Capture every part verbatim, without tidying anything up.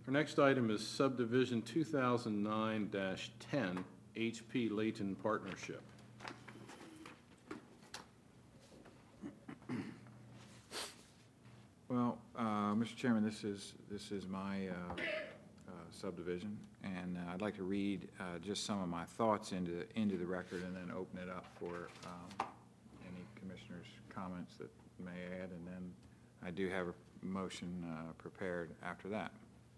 Our next item is subdivision two thousand nine dash ten, H P Layton Partnership. Well, uh, Mister Chairman, this is this is my uh, uh, subdivision, and uh, I'd like to read uh, just some of my thoughts into the, into the record, and then open it up for um, any commissioners' comments that may add, and then I do have a motion uh, prepared after that.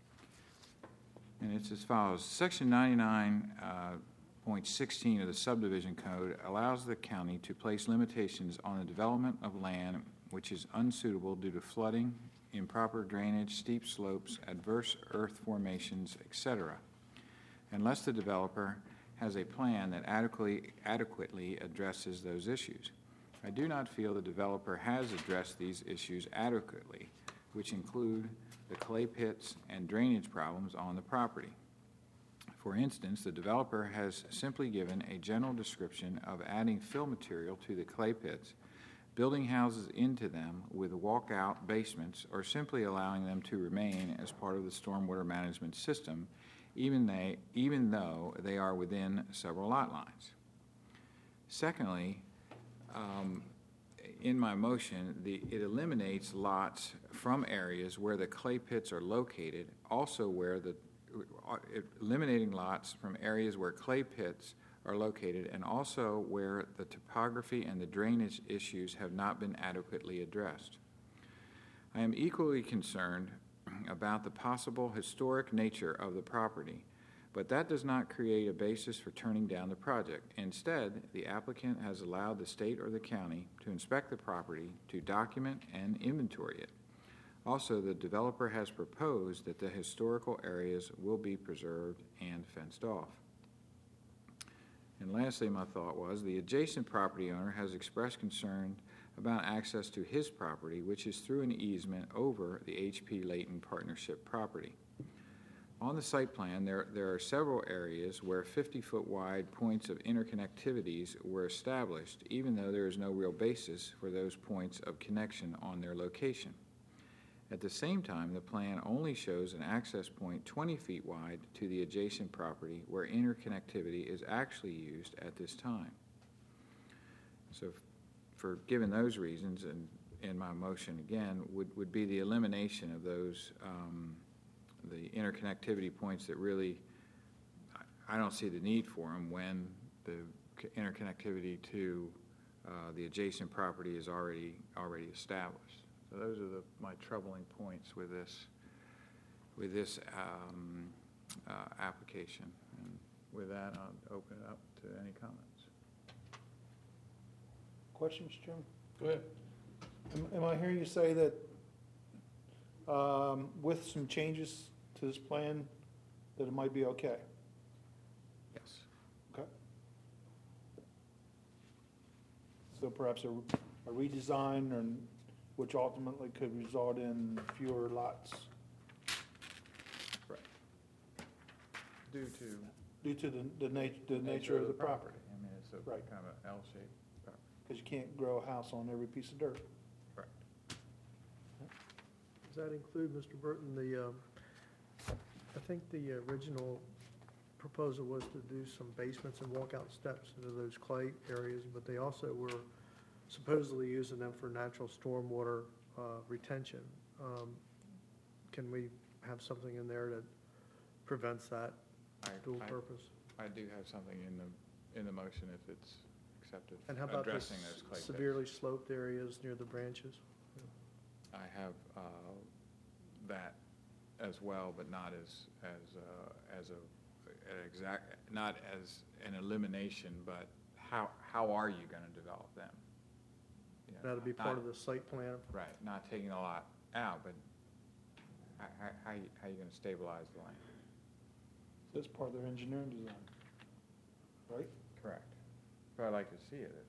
And it's as follows. Section ninety-nine point sixteen of the subdivision code allows the county to place limitations on the development of land which is unsuitable due to flooding, improper drainage, steep slopes, adverse earth formations, et cetera, unless the developer has a plan that adequately, adequately addresses those issues. I do not feel the developer has addressed these issues adequately, which include the clay pits and drainage problems on the property. For instance, the developer has simply given a general description of adding fill material to the clay pits, building houses into them with walkout basements, or simply allowing them to remain as part of the stormwater management system, even, they, even though they are within several lot lines. Secondly, um, in my motion, the, it eliminates lots from areas where the clay pits are located, also where the, eliminating lots from areas where clay pits are located, and also where the topography and the drainage issues have not been adequately addressed. I am equally concerned about the possible historic nature of the property, but that does not create a basis for turning down the project. Instead, the applicant has allowed the state or the county to inspect the property, to document and inventory it. Also, the developer has proposed that the historical areas will be preserved and fenced off. And lastly, my thought was the adjacent property owner has expressed concern about access to his property, which is through an easement over the H P Layton Partnership property. On the site plan, there, there are several areas where fifty-foot wide points of interconnectivities were established, even though there is no real basis for those points of connection on their location. At the same time, the plan only shows an access point twenty feet wide to the adjacent property where interconnectivity is actually used at this time. So for given those reasons, and in my motion again, would, would be the elimination of those, um, the interconnectivity points that really, I don't see the need for them when the interconnectivity to uh, the adjacent property is already already established. So those are the, my troubling points with this, with this um, uh, application. And with that, I'll open it up to any comments. Questions, Chairman? Go ahead. Am, am I hearing you say that um, with some changes to this plan, that it might be okay? Yes. Okay. So perhaps a, a redesign, or which ultimately could result in fewer lots Right. Due to due to the, the, nat- the nature of the property. I mean, it's a Right. kind of an L-shaped property. Because you can't grow a house on every piece of dirt. Correct. Does that include, Mister Burton, the, um, I think the original proposal was to do some basements and walkout steps into those clay areas, but they also were supposedly using them for natural stormwater uh, retention. Um, Can we have something in there that prevents that I, dual I, purpose? I do have something in the in the motion if it's accepted. And how about the addressing those clay severely pits. sloped areas near the branches? I have uh, that as well, but not as as uh, as a an exact, not as an elimination, but how how are you going to develop them? You know, That'll be not- part of the site plan? Right, not taking a lot out, but how, how, how you, how you going to stabilize the land? That's part of their engineering design, right? Correct. But I'd like to see it.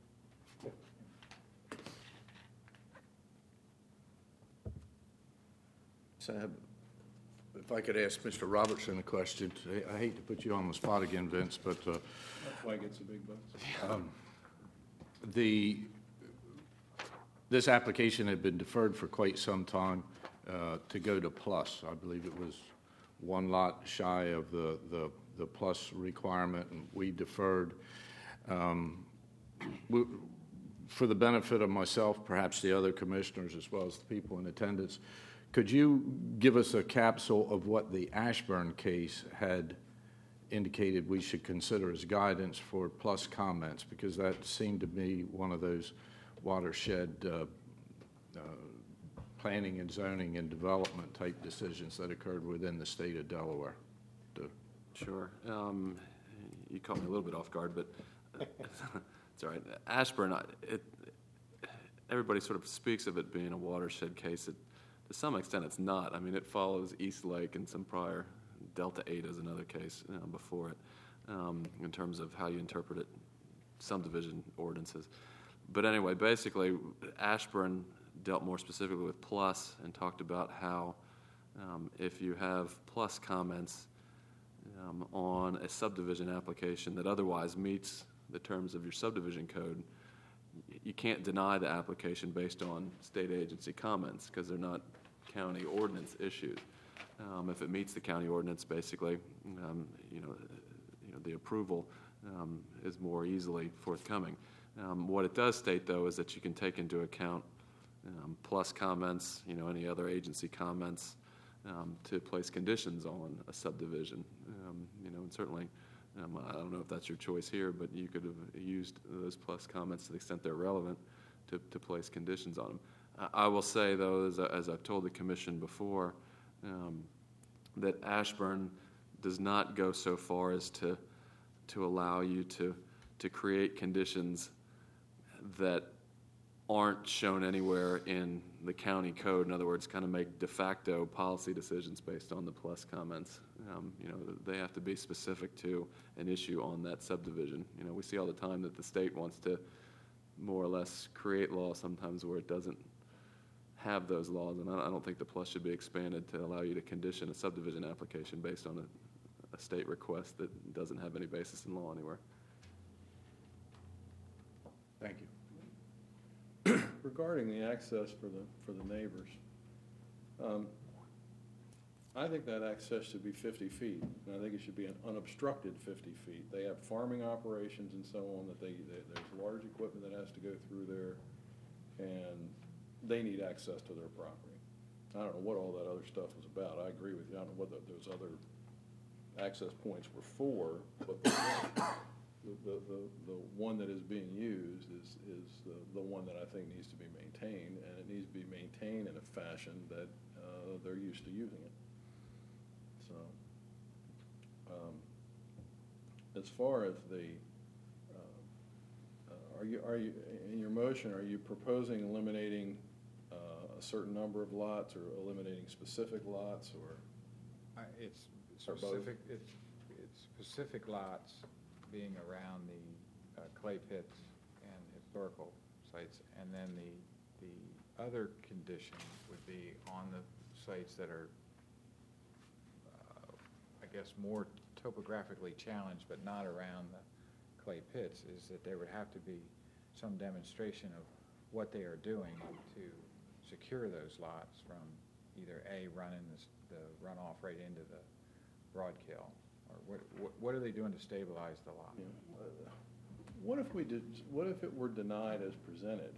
So, if I could ask Mister Robertson a question. I hate to put you on the spot again, Vince, but uh, That's why it gets the big bucks. um, the this application had been deferred for quite some time uh, to go to plus. I believe it was one lot shy of the, the, the plus requirement, and we deferred. Um, we, for the benefit of myself, perhaps the other commissioners, as well as the people in attendance, could you give us a capsule of what the Ashburn case had indicated we should consider as guidance for plus comments? Because that seemed to be one of those watershed uh, uh, planning and zoning and development type decisions that occurred within the state of Delaware. To- Sure. Um, You caught me a little bit off guard, but it's all right. Ashburn, I- it, everybody sort of speaks of it being a watershed case. It, to some extent, it's not. I mean, it follows East Lake and some prior. Delta eight is another case uh, before it, um, in terms of how you interpret it, subdivision ordinances. But anyway, basically, Ashburn dealt more specifically with plus and talked about how um, if you have plus comments um, on a subdivision application that otherwise meets the terms of your subdivision code, you can't deny the application based on state agency comments because they're not county ordinance issues. Um, if it meets the county ordinance, basically, um, you know, you know, the approval um, is more easily forthcoming. Um, what it does state, though, is that you can take into account um, plus comments, you know, any other agency comments um, to place conditions on a subdivision. Um, you know, and certainly, um, I don't know if that's your choice here, but you could have used those plus comments to the extent they're relevant to, to place conditions on them. I, I will say, though, as, I, as I've told the commission before, Um, that Ashburn does not go so far as to to allow you to to create conditions that aren't shown anywhere in the county code. In other words, kind of make de facto policy decisions based on the plus comments. Um, you know, they have to be specific to an issue on that subdivision. You know, we see all the time that the state wants to more or less create law sometimes where it doesn't have those laws, and I don't think the plus should be expanded to allow you to condition a subdivision application based on a, a state request that doesn't have any basis in law anywhere. Thank you. Regarding the access for the, for the neighbors, um, I think that access should be fifty feet, and I think it should be an unobstructed fifty feet. They have farming operations and so on, that they, they, there's large equipment that has to go through there, and they need access to their property. I don't know what all that other stuff was about. I agree with you. I don't know what the, those other access points were for, but the, the, the, the one that is being used is, is the, the one that I think needs to be maintained, and it needs to be maintained in a fashion that uh, they're used to using it. So, um, as far as the, uh, uh, are you, are you, in your motion, are you proposing eliminating uh, a certain number of lots or eliminating specific lots, or? I- It's Or both? specific, it's, it's specific lots being around the uh, clay pits and historical sites, and then the, the other condition would be on the sites that are, uh, I guess, more topographically challenged, but not around the clay pits, is that there would have to be some demonstration of what they are doing to secure those lots from either A, running this, the runoff right into the Broadkill, or what, what, what are they doing to stabilize the lot? Yeah. Uh, What if we did, what if it were denied as presented,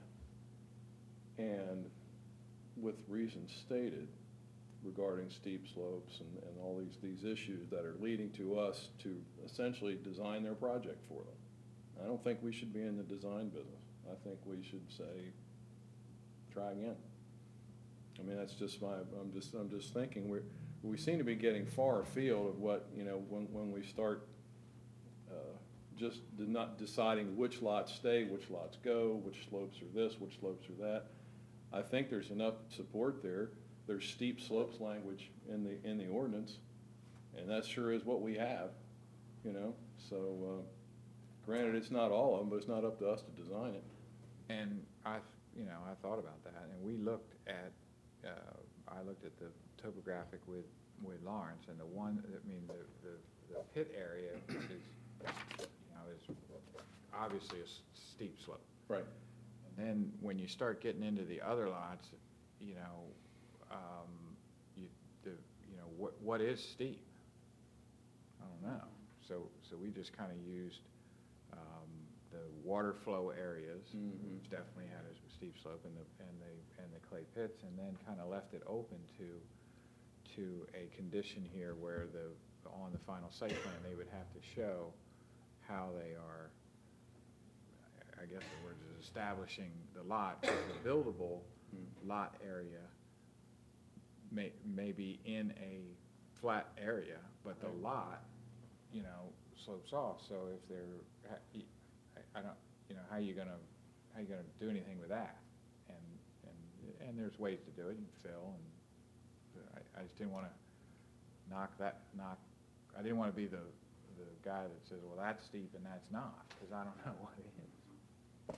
and with reasons stated regarding steep slopes and, and all these, these issues that are leading to us to essentially design their project for them? I don't think we should be in the design business. I think we should say, try again. I mean, that's just my, I'm just, I'm just thinking, we're, we seem to be getting far afield of what, you know, when, when we start uh, just de- not deciding which lots stay, which lots go, which slopes are this, which slopes are that. I think there's enough support there. There's steep slopes language in the, in the ordinance, and that sure is what we have, you know? So, uh, granted, it's not all of them, but it's not up to us to design it. And I, you know, I thought about that, and we looked at, uh, I looked at the topographic with, with Lawrence, and the one, I mean, the, the, the pit area is, you know, is obviously a s- steep slope. Right. And then when you start getting into the other lots, you know, um, you, the, you know, what, what is steep? I don't know. So, so we just kind of used um, the water flow areas, Mhm. which definitely had a steep slope, and the, and the, and the clay pits, and then kind of left it open to, to a condition here where the, on the final site plan, they would have to show how they are, I guess the word is establishing the lot, 'cause the buildable lot area may, may be in a flat area, but the lot, you know, slopes off, so if they're, ha- y- I, I don't, you know, how you gonna, how you gonna do anything with that? And, and, and there's ways to do it, you can fill, and I, I just didn't wanna knock that, knock, I didn't wanna be the, the guy that says, well, that's steep and that's not, cause I don't know what it is.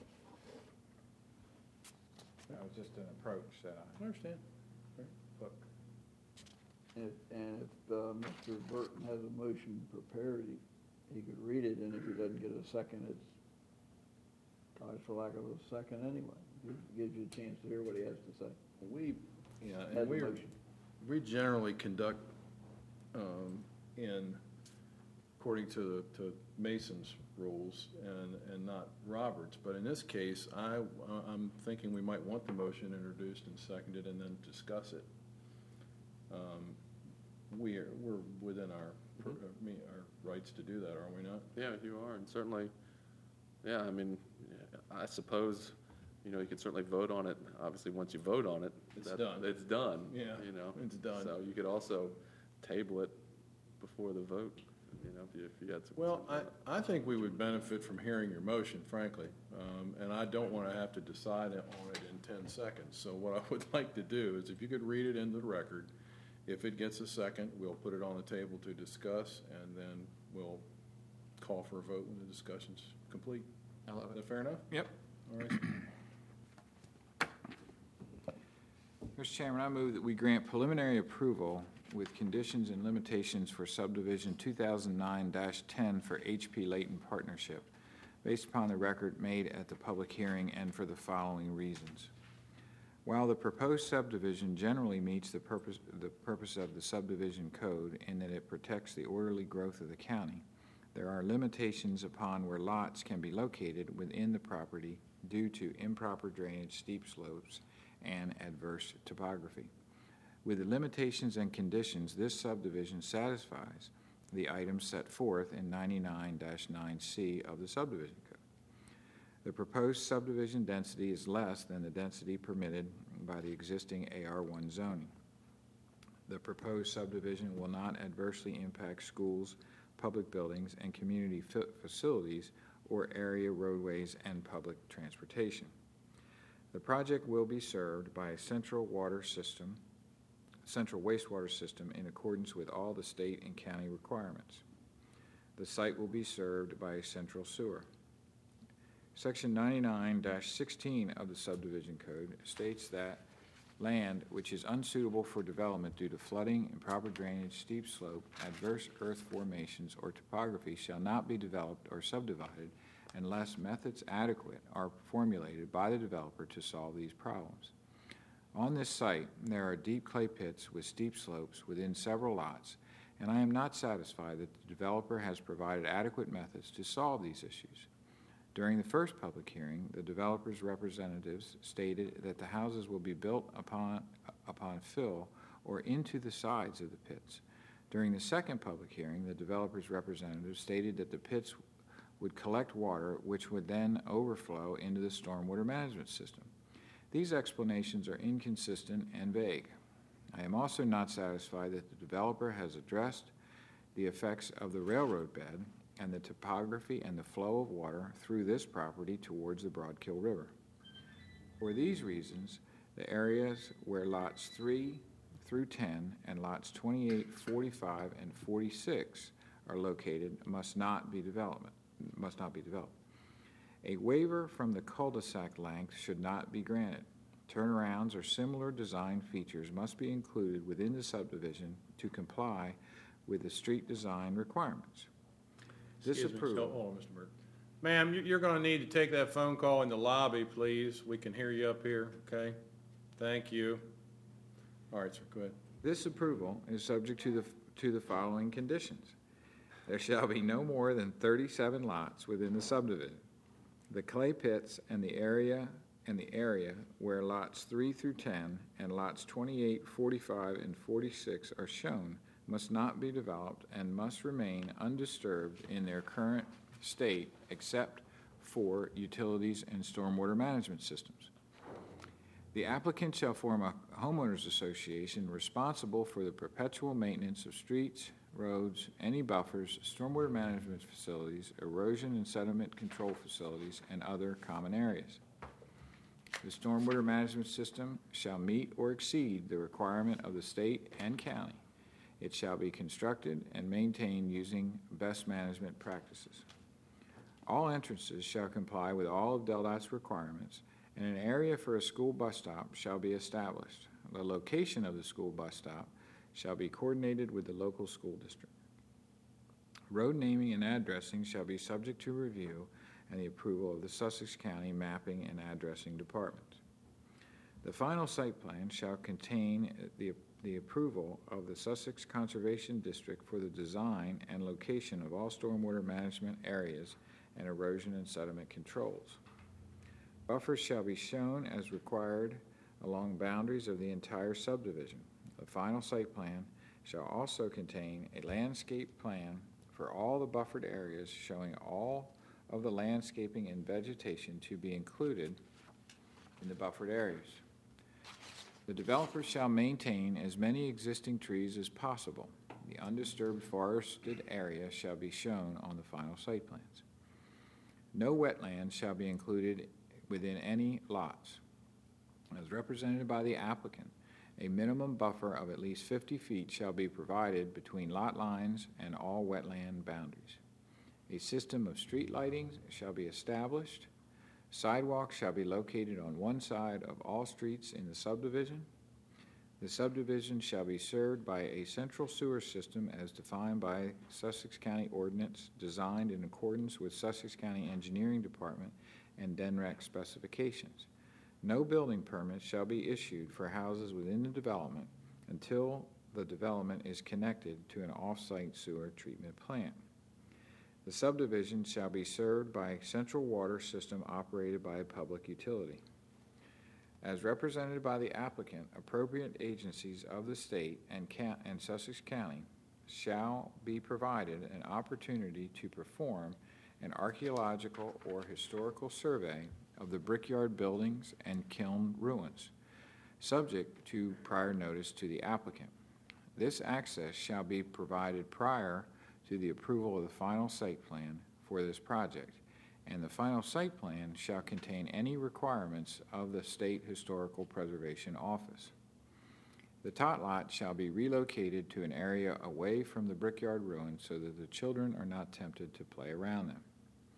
That was just an approach that I I understand. took. If, and if, uh, Mister Burton has a motion prepared, he, he could read it, and if he doesn't get a second, it's dies for lack of a second anyway. Gives, gives you a chance to hear what he has to say. We, yeah, Has and a we, motion. we generally conduct um, in, according to, to Mason's rules and, and not Robert's. But in this case, I, I'm thinking we might want the motion introduced and seconded and then discuss it. Um, We are, we're within our, per- I mean, our rights to do that, are we not? Yeah, you are, and certainly, yeah, I mean, I suppose, you know, you could certainly vote on it. Obviously, once you vote on it, It's that- done. It's done. Yeah, You know, it's done. So you could also table it before the vote, you know, if you, if you had some. Well, I, I think we would benefit from hearing your motion, frankly, um, and I don't want to have to decide on it in ten seconds. So what I would like to do is if you could read it into the record, if it gets a second, we'll put it on the table to discuss, and then we'll call for a vote when the discussion's complete. I love Is that fair enough? Yep. All right. Mister Chairman, I move that we grant preliminary approval with conditions and limitations for subdivision two thousand nine dash ten for H P Layton Partnership, based upon the record made at the public hearing and for the following reasons. While the proposed subdivision generally meets the purpose, the purpose of the subdivision code in that it protects the orderly growth of the county, there are limitations upon where lots can be located within the property due to improper drainage, steep slopes, and adverse topography. With the limitations and conditions, this subdivision satisfies the items set forth in ninety-nine dash nine C of the subdivision code. The proposed subdivision density is less than the density permitted by the existing A R one zoning. The proposed subdivision will not adversely impact schools, public buildings, and community fa- facilities or area roadways and public transportation. The project will be served by a central water system, central wastewater system in accordance with all the state and county requirements. The site will be served by a central sewer. Section ninety-nine dash sixteen of the subdivision code states that land which is unsuitable for development due to flooding, improper drainage, steep slope, adverse earth formations, or topography shall not be developed or subdivided unless methods adequate are formulated by the developer to solve these problems. On this site, there are deep clay pits with steep slopes within several lots, and I am not satisfied that the developer has provided adequate methods to solve these issues. During the first public hearing, the developer's representatives stated that the houses will be built upon, upon fill or into the sides of the pits. During the second public hearing, the developer's representatives stated that the pits would collect water, which would then overflow into the stormwater management system. These explanations are inconsistent and vague. I am also not satisfied that the developer has addressed the effects of the railroad bed and the topography and the flow of water through this property towards the Broadkill River. For these reasons, the areas where lots three through ten and lots twenty-eight, forty-five, and forty-six are located must not be development, must not be developed. A waiver from the cul-de-sac length should not be granted. Turnarounds or similar design features must be included within the subdivision to comply with the street design requirements. This Excuse me. approval. Hold on, Mister Burke. Ma'am, you- you're going to need to take that phone call in the lobby, please. We can hear you up here, okay? Thank you. All right, sir, go ahead. This approval is subject to the, to the following conditions. There shall be no more than thirty-seven lots within the subdivision. The clay pits and the area and the area where lots three through ten and lots twenty-eight, forty-five, and forty-six are shown must not be developed and must remain undisturbed in their current state except for utilities and stormwater management systems. The applicant shall form a homeowners association responsible for the perpetual maintenance of streets, roads, any buffers, stormwater management facilities, erosion and sediment control facilities, and other common areas. The stormwater management system shall meet or exceed the requirement of the state and county. It shall be constructed and maintained using best management practices. All entrances shall comply with all of Del Dot's requirements, and an area for a school bus stop shall be established. The location of the school bus stop shall be coordinated with the local school district. Road naming and addressing shall be subject to review and the approval of the Sussex County Mapping and Addressing Department. The final site plan shall contain the, the approval of the Sussex Conservation District for the design and location of all stormwater management areas and erosion and sediment controls. Buffers shall be shown as required along boundaries of the entire subdivision. The final site plan shall also contain a landscape plan for all the buffered areas showing all of the landscaping and vegetation to be included in the buffered areas. The developer shall maintain as many existing trees as possible. The undisturbed forested area shall be shown on the final site plans. No wetlands shall be included within any lots. As represented by the applicant, a minimum buffer of at least fifty feet shall be provided between lot lines and all wetland boundaries. A system of street lighting shall be established. Sidewalks shall be located on one side of all streets in the subdivision. The subdivision shall be served by a central sewer system as defined by Sussex County Ordinance, designed in accordance with Sussex County Engineering Department and D N R E C specifications. No building permits shall be issued for houses within the development until the development is connected to an off-site sewer treatment plant. The subdivision shall be served by a central water system operated by a public utility. As represented by the applicant, appropriate agencies of the state and, Ca- and Sussex County shall be provided an opportunity to perform an archaeological or historical survey of the brickyard buildings and kiln ruins, subject to prior notice to the applicant. This access shall be provided prior to the approval of the final site plan for this project, and the final site plan shall contain any requirements of the State Historical Preservation Office. The tot lot shall be relocated to an area away from the brickyard ruins so that the children are not tempted to play around them.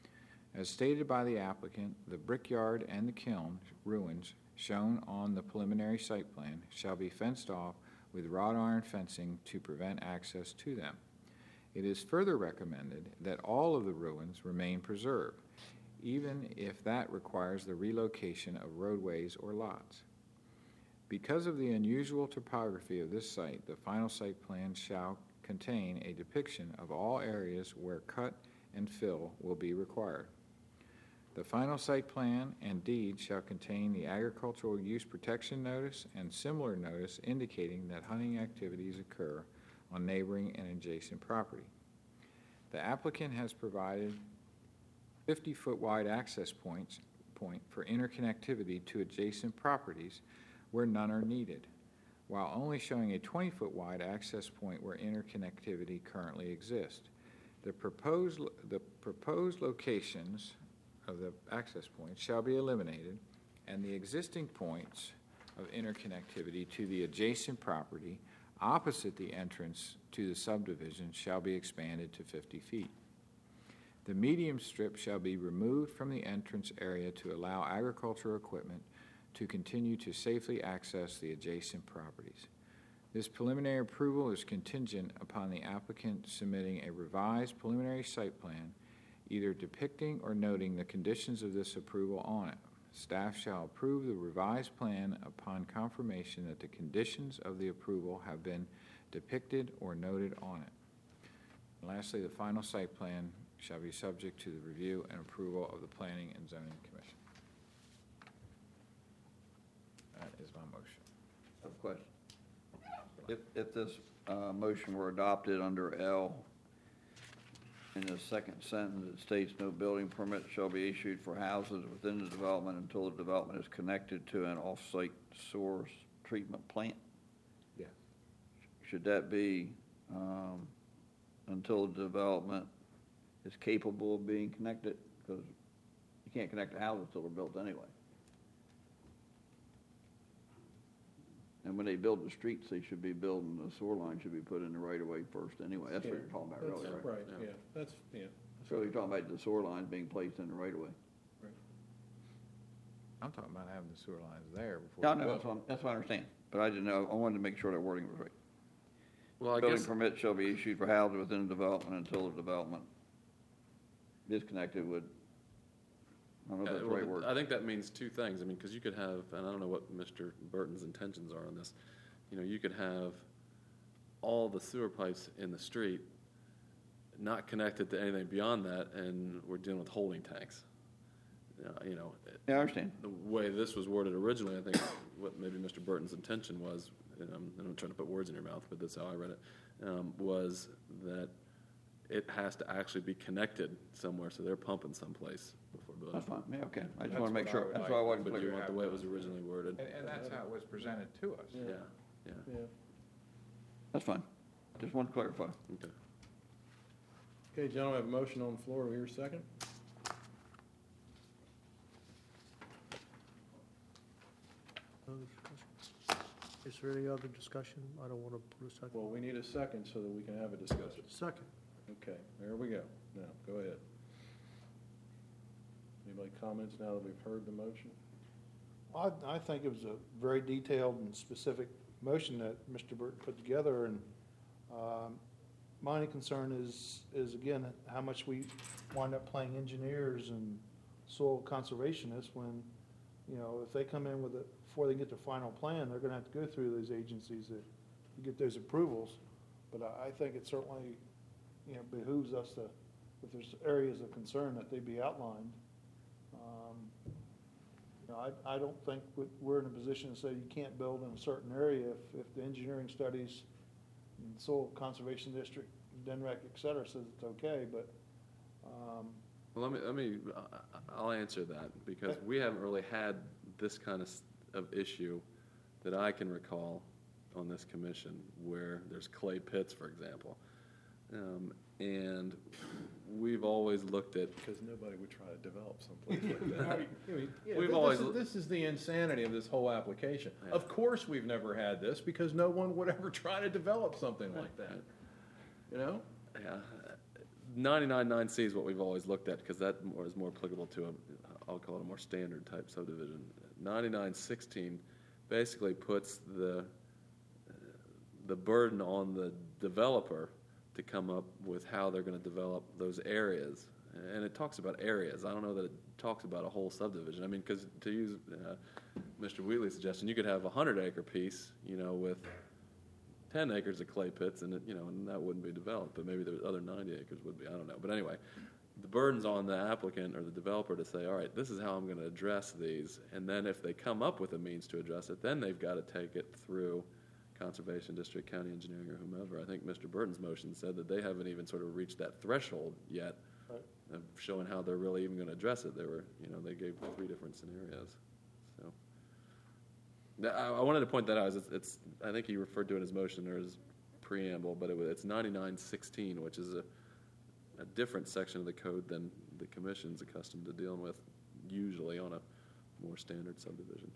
As stated by the applicant, the brickyard and the kiln ruins shown on the preliminary site plan shall be fenced off with wrought iron fencing to prevent access to them. It is further recommended that all of the ruins remain preserved, even if that requires the relocation of roadways or lots. Because of the unusual topography of this site, the final site plan shall contain a depiction of all areas where cut and fill will be required. The final site plan and deed shall contain the agricultural use protection notice and similar notice indicating that hunting activities occur on neighboring and adjacent property. The applicant has provided fifty-foot wide access points point for interconnectivity to adjacent properties where none are needed, while only showing a twenty-foot wide access point where interconnectivity currently exists. The proposed, the proposed locations of the access points shall be eliminated, and the existing points of interconnectivity to the adjacent property opposite the entrance to the subdivision shall be expanded to fifty feet. The medium strip shall be removed from the entrance area to allow agricultural equipment to continue to safely access the adjacent properties. This preliminary approval is contingent upon the applicant submitting a revised preliminary site plan, either depicting or noting the conditions of this approval on it. Staff shall approve the revised plan upon confirmation that the conditions of the approval have been depicted or noted on it. And lastly, the final site plan shall be subject to the review and approval of the Planning and Zoning Commission. That is my motion. I have a question. If, if this uh, motion were adopted under L, in the second sentence, it states no building permit shall be issued for houses within the development until the development is connected to an off-site source treatment plant. Yeah. Should that be um, until the development is capable of being connected? Because you can't connect the houses until they're built anyway. And when they build the streets, they should be building, the sewer line should be put in the right of way first anyway. That's what Yeah, you're talking about That's earlier, right? Right, Yeah. yeah, that's, yeah. So you're talking about the sewer lines being placed in the right of way. I'm talking about having the sewer lines there before. No, you no, go. that's what, I'm- that's what I understand, but I didn't know, I wanted to make sure that wording was right. Well, I Building guess, permit shall be issued for houses within the development until the development is connected with, I don't know if uh, that's the well, right word. I think that means two things. I mean, because you could have, and I don't know what Mister Burton's intentions are on this, you know, you could have all the sewer pipes in the street not connected to anything beyond that, and we're dealing with holding tanks. Uh, You know, Yeah, I understand. the way this was worded originally, I think what maybe Mister Burton's intention was, and I'm, and I'm trying to put words in your mouth, but that's how I read it, um, was that it has to actually be connected somewhere, so they're pumping someplace before building. That's fine, yeah, okay. I just That's want to make what I sure, would that's like, why I wasn't But you clear. want the way it was originally worded. And, and that's how it was presented to us. Yeah, yeah, Yeah. That's fine. Just want to clarify. okay. Okay, gentlemen, I have a motion on the floor. Do we hear a second? Other discussion? Is there any other discussion? I don't want to put a second. Well, we need a second so that we can have a discussion. Second. Okay, there we go. Now, go ahead. Anybody comments now that we've heard the motion? I, I think it was a very detailed and specific motion that Mister Burton put together, and um, my only concern is, is again, how much we wind up playing engineers and soil conservationists when, you know, if they come in with it, before they get their final plan, they're gonna have to go through those agencies to to get those approvals. But I, I think it certainly, you know, behooves us to, if there's areas of concern, that they be outlined. Um, You know, I, I don't think we- we're in a position to say you can't build in a certain area if, if the engineering studies and soil conservation district, D N R E C, et cetera, says it's okay, but, um, Well, let me, let me, uh, I'll answer that, because Okay. we haven't really had this kind of, s- of issue that I can recall on this commission, where there's clay pits, for example. Um, And we've always looked at, Because nobody would try to develop someplace like that. I mean, yeah, We've this always is- l- This is the insanity of this whole application. Yeah. Of course, we've never had this, because no one would ever try to develop something like that. You know? yeah, ninety-nine nine C is what we've always looked at, because that more- is more applicable to a, I'll call it a more standard type subdivision. ninety-nine sixteen basically puts the, the burden on the developer to come up with how they're gonna develop those areas. And it talks about areas. I don't know that it talks about a whole subdivision. I mean, because to use uh, Mister Wheatley's suggestion, you could have a hundred acre piece, you know, with ten acres of clay pits, and it, you know, and that wouldn't be developed, but maybe the other ninety acres would be. I don't know. But anyway, the burden's on the applicant or the developer to say, all right, this is how I'm going to address these. And then if they come up with a means to address it, then they've got to take it through Conservation District, County Engineering, or whomever. I think Mister Burton's motion said that they haven't even sort of reached that threshold yet Right. of showing how they're really even going to address it. They were, you know, they gave three different scenarios. So Th- I, I wanted to point that out. It's, it's I think he referred to it as motion or as preamble, but it was, it's ninety-nine sixteen, which is a, a different section of the code than the commission's accustomed to dealing with usually on a more standard subdivision.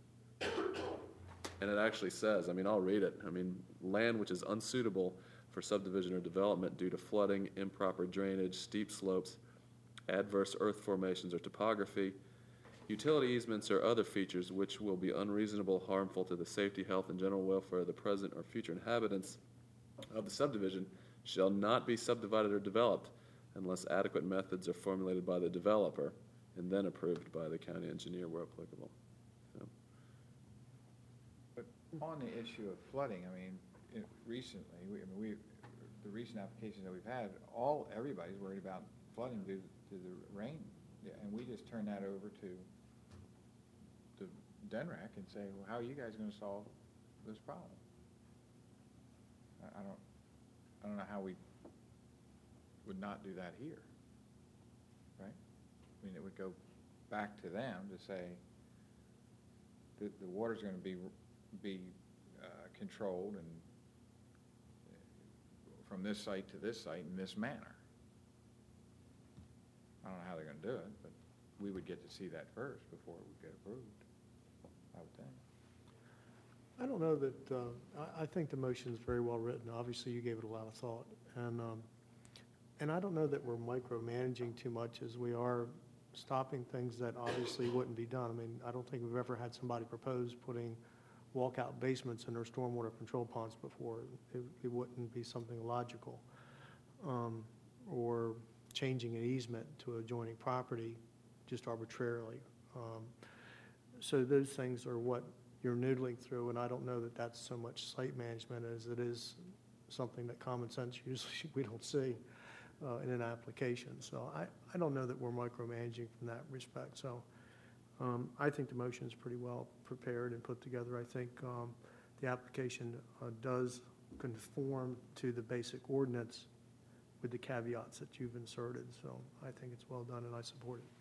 And it actually says, I mean, I'll read it. I mean, land which is unsuitable for subdivision or development due to flooding, improper drainage, steep slopes, adverse earth formations or topography, utility easements or other features which will be unreasonable, harmful to the safety, health, and general welfare of the present or future inhabitants of the subdivision shall not be subdivided or developed unless adequate methods are formulated by the developer and then approved by the county engineer where applicable. So, But on the issue of flooding, I mean, it- recently, we, I mean, we, the recent applications that we've had, all, everybody's worried about flooding due to the rain. Yeah, and we just turn that over to, to D N R A C and say, well, how are you guys gonna solve this problem? I, I don't, I don't know how we would not do that here, right? I mean, it would go back to them to say, the, the water's gonna be, be, uh, controlled and from this site to this site in this manner. I don't know how they're gonna do it, but we would get to see that first before it would get approved, I would think. I don't know that, uh, I, I think the motion is very well written. Obviously, you gave it a lot of thought. And, um, and I don't know that we're micromanaging too much as we are stopping things that obviously wouldn't be done. I mean, I don't think we've ever had somebody propose putting walkout basements in their stormwater control ponds before. It, it wouldn't be something logical. Um, or changing an easement to adjoining property just arbitrarily. Um, so those things are what you're noodling through, and I don't know that that's so much site management as it is something that common sense usually we don't see uh, in an application. So I, I don't know that we're micromanaging from that respect. So um, I think the motion is pretty well prepared and put together. I think um, the application uh, does conform to the basic ordinance with the caveats that you've inserted. So I think it's well done, and I support it.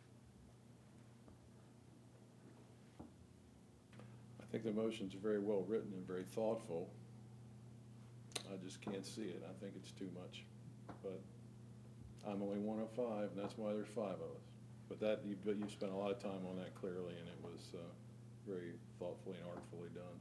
I think the motion's very well written and very thoughtful. I just can't see it. I think it's too much. But I'm only one of five, and that's why there's five of us. But that, you, but you spent a lot of time on that clearly, and it was uh, very thoughtfully and artfully done.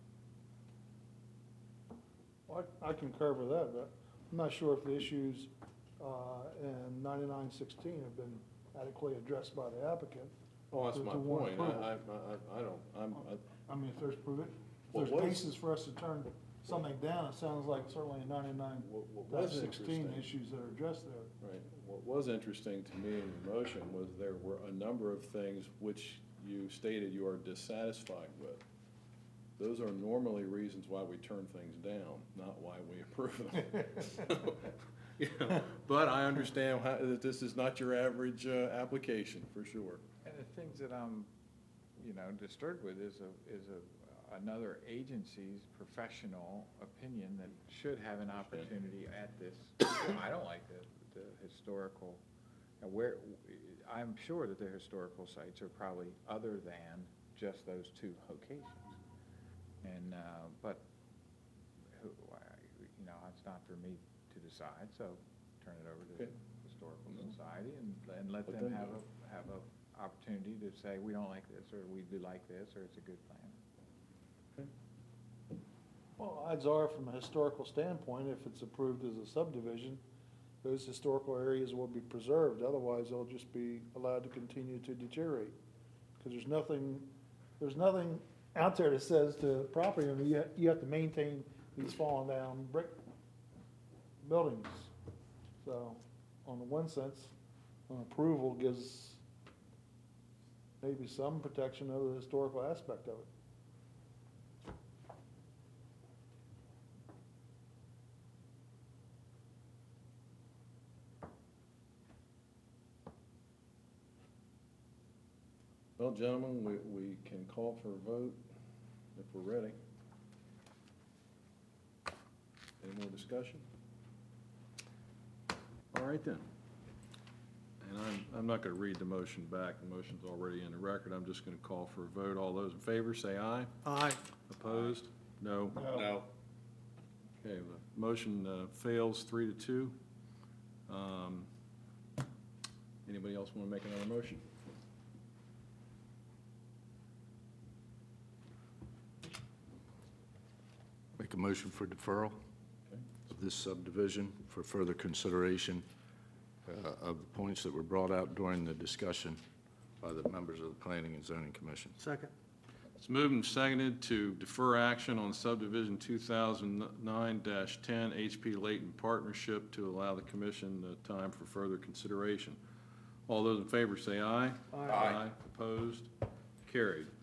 Well, I I concur with that, but I'm not sure if the issues uh, in ninety-nine sixteen have been adequately addressed by the applicant. Oh, that's To- my to warrant point. I, approval. I, I, I don't, I'm, I, I mean, if there's, provi- if What there's was- basis for us to turn something down, it sounds like certainly in ninety-nine what, what was sixteen interesting. issues that are addressed there. Right. What was interesting to me in the motion was there were a number of things which you stated you are dissatisfied with. Those are normally reasons why we turn things down, not why we approve them. You know, but I understand how, that this is not your average uh, application, for sure. And the things that I'm, you know, disturbed with is a, is a, another agency's professional opinion that should have an opportunity at this. I don't like the, the historical, and where, I'm sure that the historical sites are probably other than just those two locations. And, uh, but, who, I- you know, it's not for me to decide, so turn it over to the Okay. Historical Mhm. Society and, and let Let them them have do a, have a opportunity to say, we don't like this, or we do like this, or it's a good plan. Well, odds are, from a historical standpoint, if it's approved as a subdivision, those historical areas will be preserved. Otherwise, they'll just be allowed to continue to deteriorate. Because there's nothing, there's nothing out there that says to property owner, you, ha- you have to maintain these fallen down brick buildings. So, on the one sense, an approval gives maybe some protection of the historical aspect of it. Well, gentlemen, we, we can call for a vote if we're ready. Any more discussion? All right then. And I'm, I'm not gonna read the motion back, the motion's already in the record, I'm just gonna call for a vote. All those in favor, say aye. Aye. Opposed? No? No. Okay, the motion uh, fails three to two. Um, Anybody else wanna make another motion? Make a motion for deferral Okay. of this subdivision for further consideration uh, of the points that were brought out during the discussion by the members of the Planning and Zoning Commission. Second. It's moved and seconded to defer action on subdivision two thousand nine dash ten H P Layton Partnership to allow the commission the time for further consideration. All those in favor say aye. Aye. Opposed? Carried.